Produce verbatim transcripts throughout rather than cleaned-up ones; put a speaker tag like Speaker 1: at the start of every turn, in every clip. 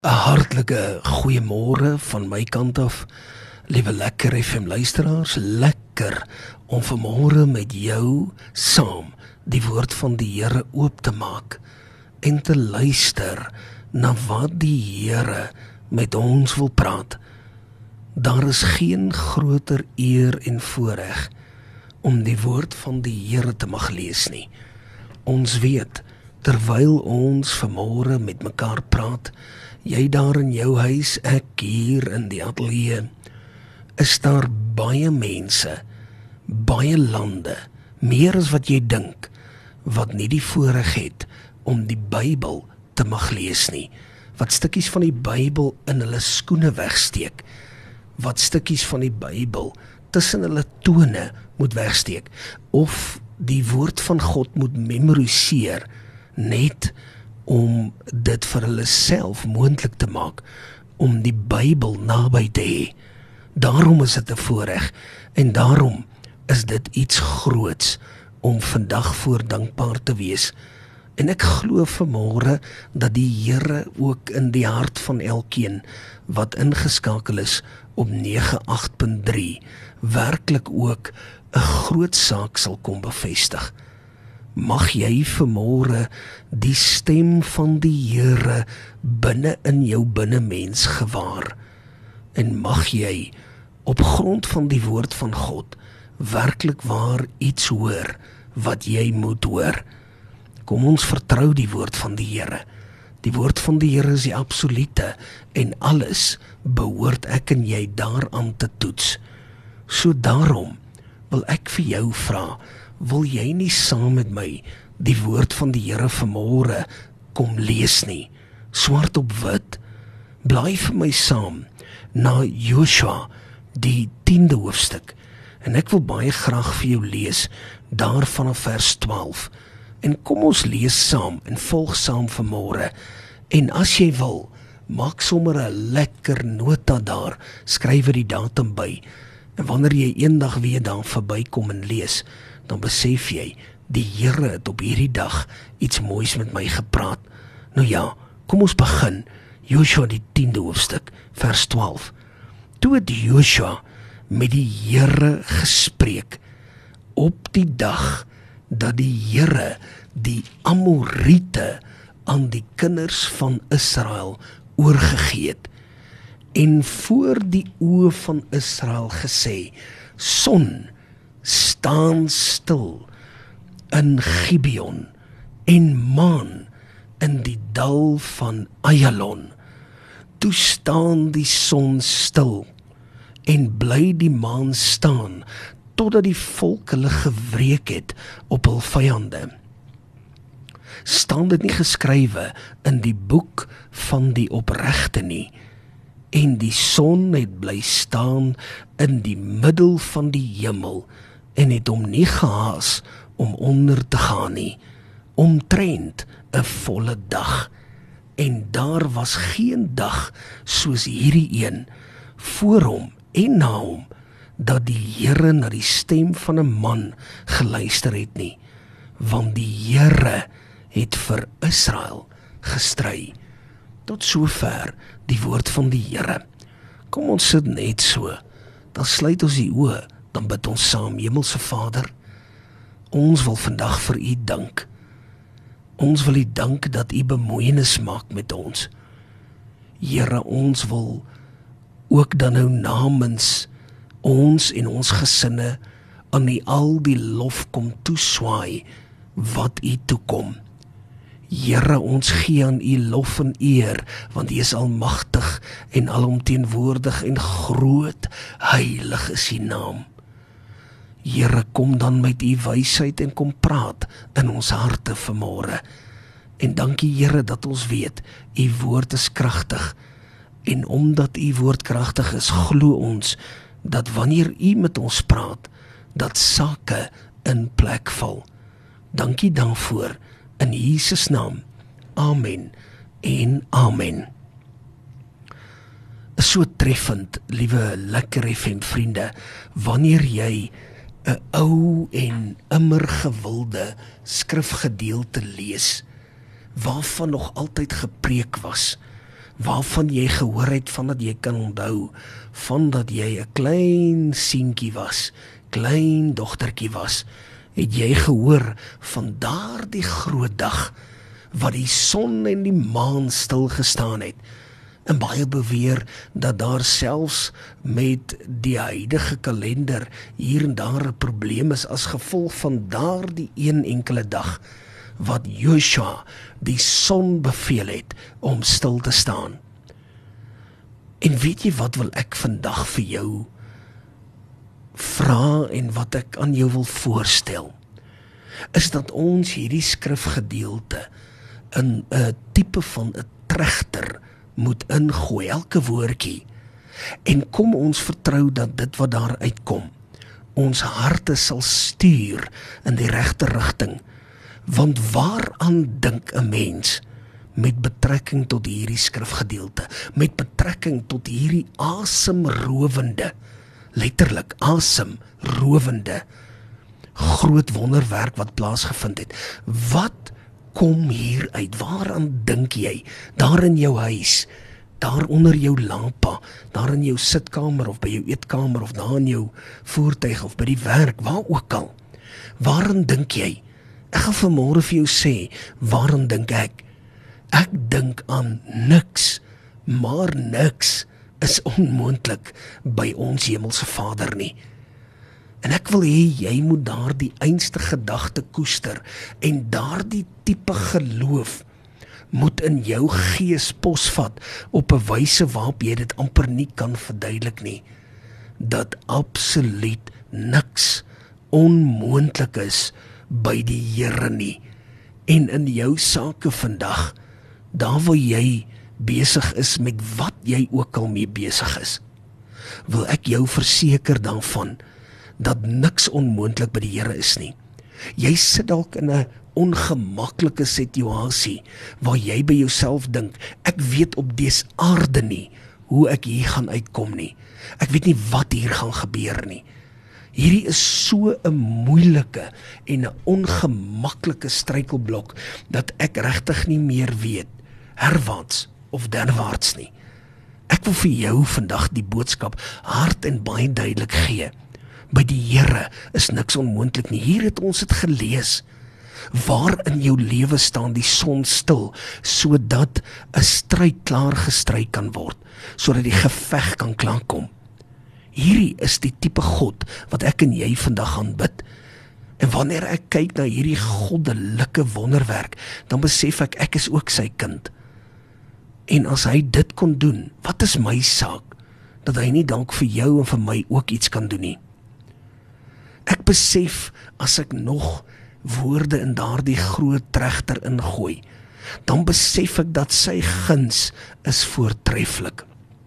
Speaker 1: 'n Hartlike goeiemôre van my kant af, liewe Lekker F M luisteraars. Lekker om vanmôre met jou saam die woord van die Here oop te maak en te luister na wat die Here met ons wil praat. Daar is geen groter eer en voorreg om die woord van die Here te mag lees nie. Ons weet, terwyl ons vanmôre met mekaar praat, jy daar in jou huis, ek hier in die ateljee, is daar baie mense, baie lande, meer as wat jy dink, wat nie die voorreg het om die Bybel te mag lees nie, wat stukkies van die Bybel in hulle skoene wegsteek, wat stukkies van die Bybel tussen hulle tone moet wegsteek, of die woord van God moet memoriseer, net om dit vir hulle self moontlik te maak, om die Bybel naby te hê. Daarom is dit 'n voorreg, en daarom is dit iets groots, om vandag voor dankbaar te wees. En ek glo vanmôre, dat die Here ook in die hart van elkeen, wat ingeskakel is op nege agt punt drie, werklik ook 'n groot saak sal kom bevestig. Mag jy vanmôre die stem van die Here binne in jou binnenmens gewaar, en mag jy op grond van die woord van God werklik waar iets hoor wat jy moet hoor. Kom ons vertrou die woord van die Here. Die woord van die Here is die absolute, en alles behoort ek en jy daaraan te toets. So daarom wil ek vir jou vra, wil jy nie saam met my die woord van die Here vanmôre kom lees nie, swart op wit? Bly vir my saam na Joshua, die tiende hoofstuk, en ek wil baie graag vir jou lees, daar vanaf vers twaalf, en kom ons lees saam, en volg saam vanmôre, en as jy wil, maak sommer 'n lekker nota daar, skryf die datum by, en wanneer jy eendag weer daar verbykom en lees, dan besef jy, die Here het op hierdie dag iets moois met my gepraat. Nou ja, kom ons begin. Joshua die tiende hoofstuk, vers twaalf. Toe het Joshua met die Here gespreek, op die dag dat die Here die Amorite aan die kinders van Israel oorgegee het, en voor die oë van Israel gesê, son, staan stil in Gibeon, en maan in die dal van Ayalon. Toe staan die son stil, en bly die maan staan, totdat die volk hulle gewreek het op hul vyande. Staan dit nie geskrywe in die boek van die opregte nie, en die son het bly staan in die middel van die hemel, en het hom nie gehaas om onder te gaan nie, omtrent 'n volle dag, en daar was geen dag soos hierdie een, voor hom en na hom, dat die Here na die stem van 'n man geluister het nie, want die Here het vir Israel gestry. Tot sover die woord van die Here. Kom ons sit net so, dan sluit ons die oë, dan bid ons saam. Hemelse Vader, ons wil vandag vir U dank. Ons wil U dank dat U bemoeienis maak met ons. Here, ons wil ook dan nou namens ons en ons gesinne aan U al die lof kom toeswaai wat U toekom. Here, ons gee aan U lof en eer, want U is almagtig en alomteenwoordig en groot, heilig is U naam. Here, kom dan met U wysheid en kom praat in ons harte vanmôre. En dankie Here dat ons weet, U woord is kragtig, en omdat U woord kragtig is, glo ons, dat wanneer U met ons praat, dat sake in plek val. Dankie daarvoor, in Jesus naam, amen en amen. Is so treffend, liewe Lekker F M vriende, wanneer jy 'n ou en immer gewilde skrifgedeelte lees, waarvan nog altyd gepreek was, waarvan jy gehoor het, van dat jy kan onthou, van dat jy 'n klein seentjie was, klein dogtertjie was, het jy gehoor van daardie groot dag, wat die son en die maan stil gestaan het, en baie beweer dat daar selfs met die huidige kalender hier en daar 'n probleem is as gevolg van daardie een enkele dag, wat Joshua die son beveel het om stil te staan. En weet jy wat wil ek vandag vir jou vra en wat ek aan jou wil voorstel, is dat ons hierdie skrifgedeelte in 'n tipe van 'n trechter moet ingooi, elke woordjie, en kom ons vertrou dat dit wat daar uitkom, ons harte sal stuur in die regte rigting, want waaraan dink 'n mens met betrekking tot hierdie skrifgedeelte, met betrekking tot hierdie asemrowende, letterlik asemrowende, groot wonderwerk wat plaasgevind het. Wat kom hier uit? Waaraan dink jy? Daar in jou huis, daar onder jou lampa, daar in jou sitkamer of by jou eetkamer of daar in jou voertuig of by die werk, waar ook al. Waaraan dink jy? Ek gaan vanmôre vir jou sê, waaraan dink ek? Ek dink aan niks, maar niks is onmoontlik by ons hemelse Vader nie. En ek wil hê jy moet daardie einste gedagte koester en daardie tipe geloof moet in jou gees posvat op 'n wyse waarop jy dit amper nie kan verduidelik nie, dat absoluut niks onmoontlik is by die Here nie. En in jou sake vandag, daar waar jy besig is met wat jy ook al mee besig is, wil ek jou verseker daarvan dat niks onmoontlik by die Here is nie. Jy sit dalk in 'n ongemaklike situasie waar jy by jouself dink, ek weet op dese aarde nie hoe ek hier gaan uitkom nie. Ek weet nie wat hier gaan gebeur nie. Hierdie is so 'n moeilike en 'n ongemaklike struikelblok dat ek regtig nie meer weet herwaarts of derwaarts nie. Ek wil vir jou vandag die boodskap hard en baie duidelik gee. By die Here is niks onmoontlik nie. Hier het ons dit gelees. Waar in jou lewe staan die son stil, sodat 'n stryd klaar gestry kan word, sodat die geveg kan klaarkom. Hierdie is die tipe God wat ek en jy vandag aanbid. En wanneer ek kyk na hierdie goddelike wonderwerk, dan besef ek, ek is ook sy kind. En as hy dit kon doen, wat is my saak, dat hy nie dalk vir jou en vir my ook iets kan doen nie? Ek besef, as ek nog woorde in daardie groot trechter ingooi, dan besef ek dat sy guns is voortreffelik.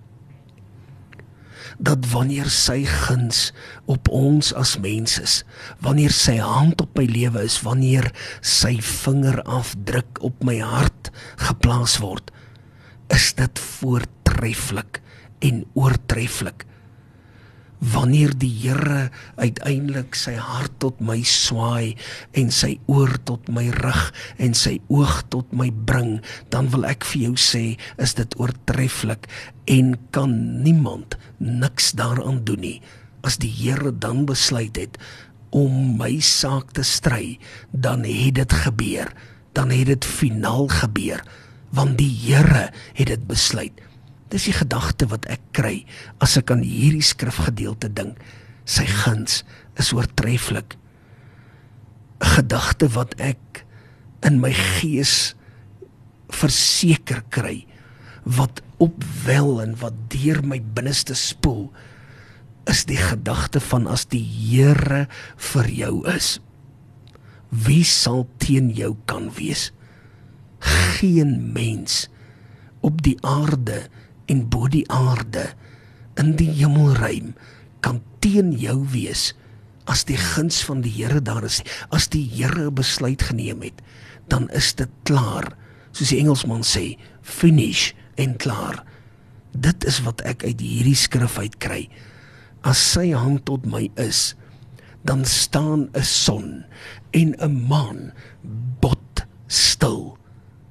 Speaker 1: Dat wanneer sy guns op ons as mens is, wanneer sy hand op my lewe is, wanneer sy vingerafdruk op my hart geplaas word, is dit voortreffelik en oortreffelik. Wanneer die Here uiteindelik sy hart tot my swaai en sy oor tot my rig en sy oog tot my bring, dan wil ek vir jou sê, is dit oortreffelik en kan niemand niks daaraan doen nie. As die Here dan besluit het om my saak te stry, dan het dit gebeur, dan het dit finaal gebeur, want die Here het dit besluit. Dis die gedagte wat ek kry, as ek aan hierdie skrifgedeelte dink, sy guns is oortreffelik. 'n Gedagte wat ek in my gees verseker kry, wat opwel en wat deur my binneste spoel, is die gedagte van as die Here vir jou is, wie sal teen jou kan wees? Geen mens op die aarde en bo die aarde, in die hemelruim, kan teen jou wees, as die guns van die Here daar is. As die Here besluit geneem het, dan is dit klaar, soos die Engelsman sê, finish en klaar. Dit is wat ek uit hierdie skrif uit kry. As sy hand tot my is, dan staan 'n son en 'n maan bot stil.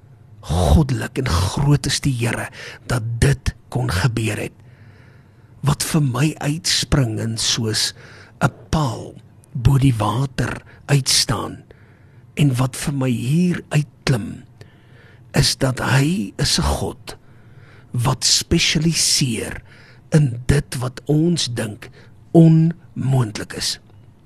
Speaker 1: goddelik en groot is die Here, dat dit kon gebeur het. Wat vir my uitspring en soos 'n paal bo die water uitstaan, en wat vir my hier uitklim, is dat hy is 'n God wat spesialiseer in dit wat ons dink onmoontlik is.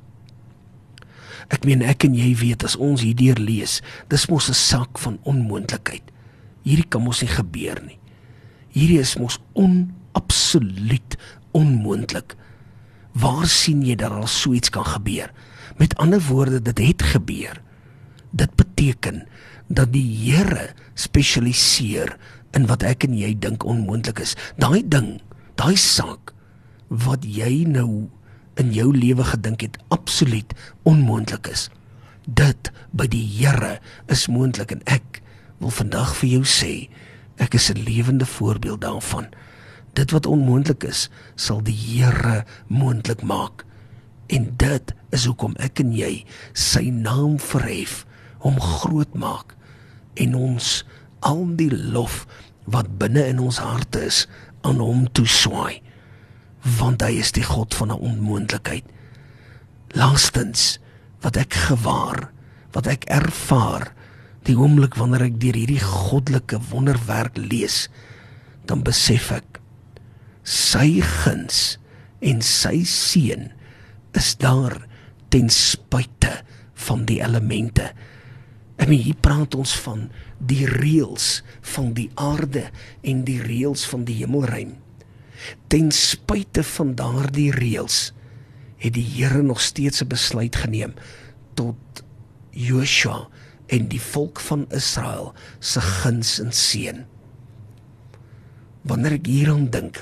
Speaker 1: Ek meen, ek en jy weet, as ons hierdeur lees, dis mos 'n saak van onmoontlikheid. Hierdie kan mos nie gebeur nie. Hierdie is mos on, absoluut onmoontlik. Waar sien jy dat al so iets kan gebeur? Met ander woorde, dit het gebeur. Dit beteken dat die Here spesialiseer in wat ek en jy dink onmoontlik is. Daai ding, daai saak, wat jy nou in jou lewe gedink het, absoluut onmoontlik is. Dit by die Here is moontlik, en ek wil vandag vir jou sê, ek is 'n lewende voorbeeld daarvan. Dit wat onmoontlik is, sal die Here moontlik maak. En dit is hoekom ek en jy sy naam verhef, hom groot maak, en ons al die lof wat binne in ons harte is, aan hom toeswaai. Want hy is die God van 'n onmoontlikheid. Laastens, wat ek gewaar, wat ek ervaar, die oomblik wanneer ek deur hierdie goddelike wonderwerk lees, dan besef ek, sy guns en sy seën is daar ten spyte van die elemente. En hier praat ons van die reëls van die aarde en die reëls van die hemelruim. Ten spyte van daardie reëls het die Here nog steeds 'n besluit geneem tot Joshua en die volk van Israel se guns en seën. Wanneer ek hieraan dink,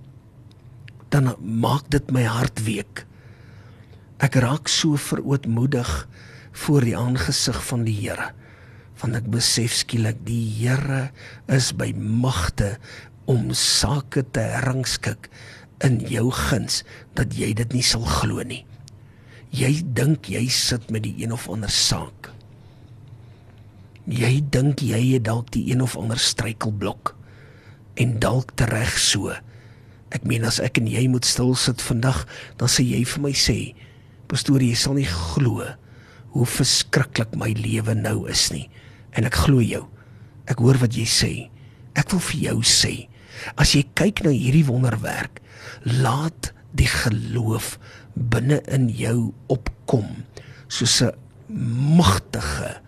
Speaker 1: dan maak dit my hart week. Ek raak so verootmoedig voor die aangesig van die Here, want ek besef skielik, die Here is by magte om sake te herrangskik in jou guns, dat jy dit nie sal glo nie. Jy dink jy sit met die een of ander saak. Jy dink jy het dalk die een of ander struikelblok, en dalk tereg so. Ek meen, as ek en jy moet stil sit vandag, dan sê jy vir my sê, pastoor, jy sal nie glo hoe verskriklik my lewe nou is nie. En ek glo jou. Ek hoor wat jy sê. Ek wil vir jou sê, as jy kyk na hierdie wonderwerk, laat die geloof binne in jou opkom, soos 'n magtige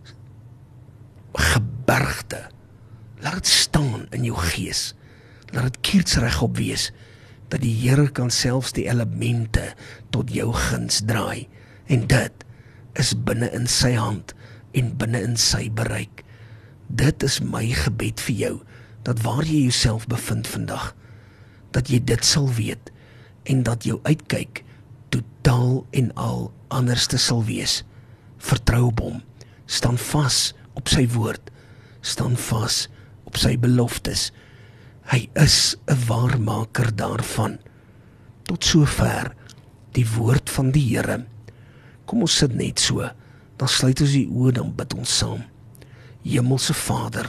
Speaker 1: gebergte. Laat dit staan in jou gees. Laat dit kiersregop wees, dat die Here kan selfs die elemente tot jou guns draai. En dit is binne in sy hand en binne in sy bereik. Dit is my gebed vir jou, dat waar jy jouself bevind vandag, dat jy dit sal weet, en dat jou uitkyk totaal en al anderste sal wees. Vertrou op hom, staan vas op sy woord, staan vas op sy beloftes. Hy is 'n waarmaker daarvan. Tot sover die woord van die Here. Kom ons sit net so, dan sluit ons die oë, dan bid ons saam. Hemelse Vader,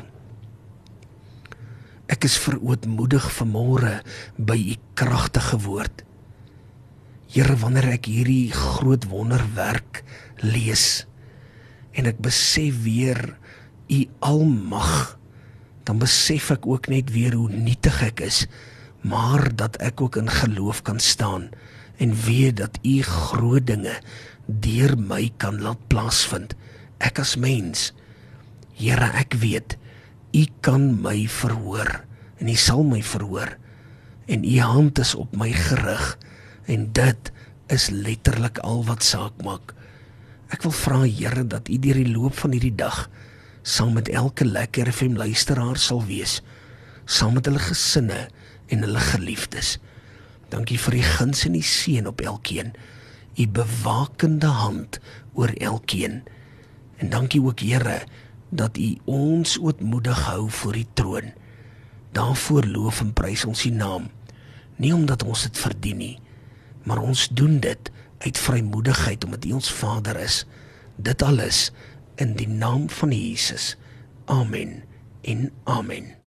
Speaker 1: ek is verootmoedig vanmôre by u kragtige woord. Here, wanneer ek hierdie groot wonderwerk lees, en ek besef weer u almag, dan besef ek ook net weer hoe nietig ek is, maar dat ek ook in geloof kan staan, en weet dat u groot dinge deur my kan laat plaasvind. Ek as mens, Here, ek weet, u kan my verhoor, en u sal my verhoor, en u hand is op my gerig, en dit is letterlik al wat saak maak. Ek wil vra, Here, dat u deur die loop van hierdie dag, saam met elke Lekker F M luisteraar sal wees, saam met hulle gesinne en hulle geliefdes. Dankie vir die guns en die seën op elkeen, u bewakende hand oor elkeen. En dankie ook, Here, dat u ons ootmoedig hou voor die troon. Daarvoor loof en prys ons u naam, nie omdat ons dit verdien nie, maar ons doen dit uit vrymoedigheid, omdat u ons Vader is. Dit alles in die naam van Jesus. Amen en amen.